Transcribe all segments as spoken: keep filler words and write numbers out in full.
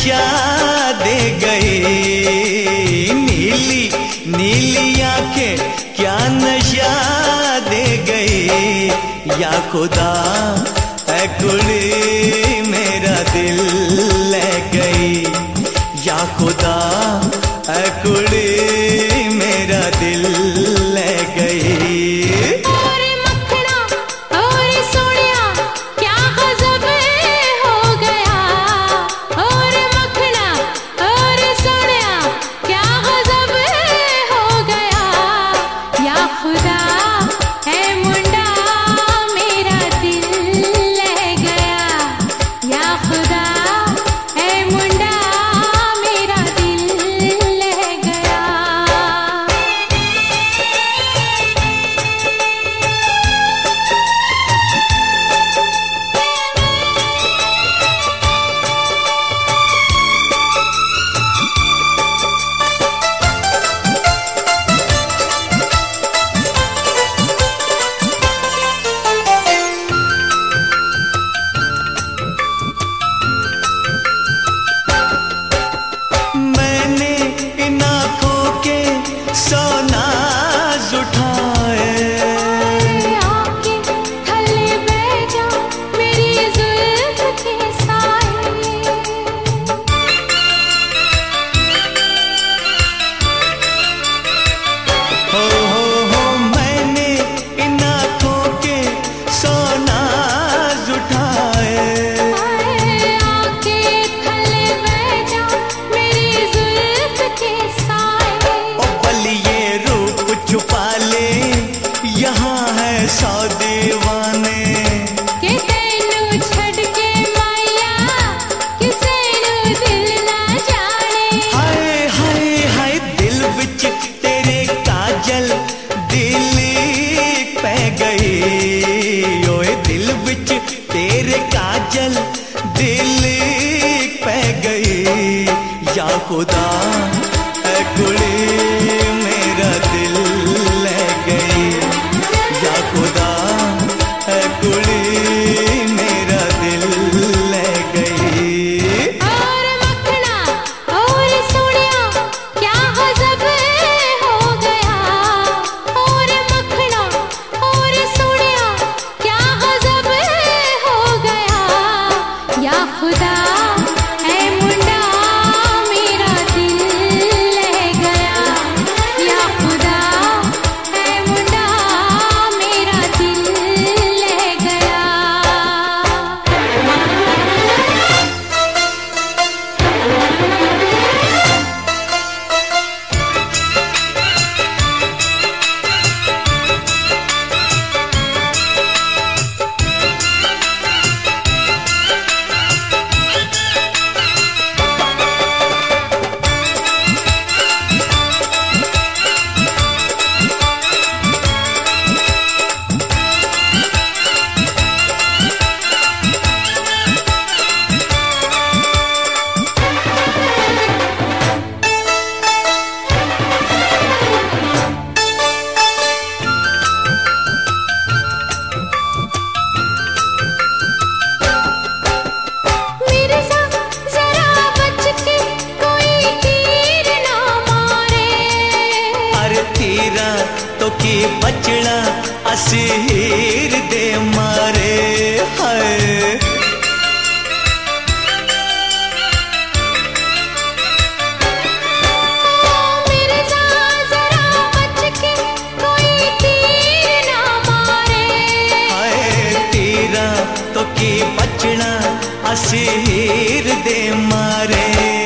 नशा दे गई, नीली नीली आंखें क्या नशा दे गई। या खुदा ऐ कुड़ी मेरा दिल ले गई, या खुदा ऐ कुड़ी मेरा दिल ले गई। या खुदा ऐ कुड़ी मेरा दिल ले गई, या खुदा ऐ कुड़ी मेरा दिल ले गई। और मखना और सोनिया क्या गजब हो गया, और मखना और सोनिया क्या गजब हो गया। या खुदा तो की बचना असीर दे मारे है। मेरे साथ जरा बच के कोई तीर ना मारे। हाय तीरा तो की बचना असीर दे मारे।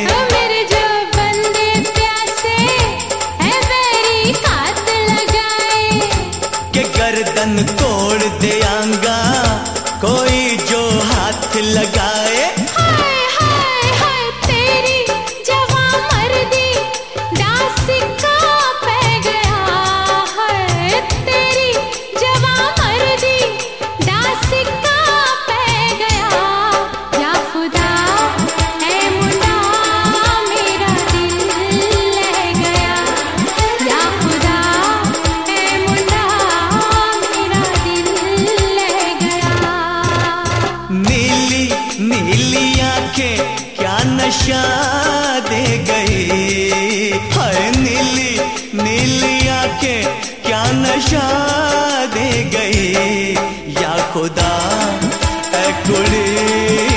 गर्दन तोड़ देंगा कोई जो हाथ लगाए। हाय हाय हाय तेरी जवां मर्दी डासिका पै गया है। तेरी जवां मर्दी डासिका पै गया। या खुदा है मुंडा मेरा दिल ले गया। या खुदा है मुंडा मेरा दिल ले गया। नीली खुदा ऐ कुड़ी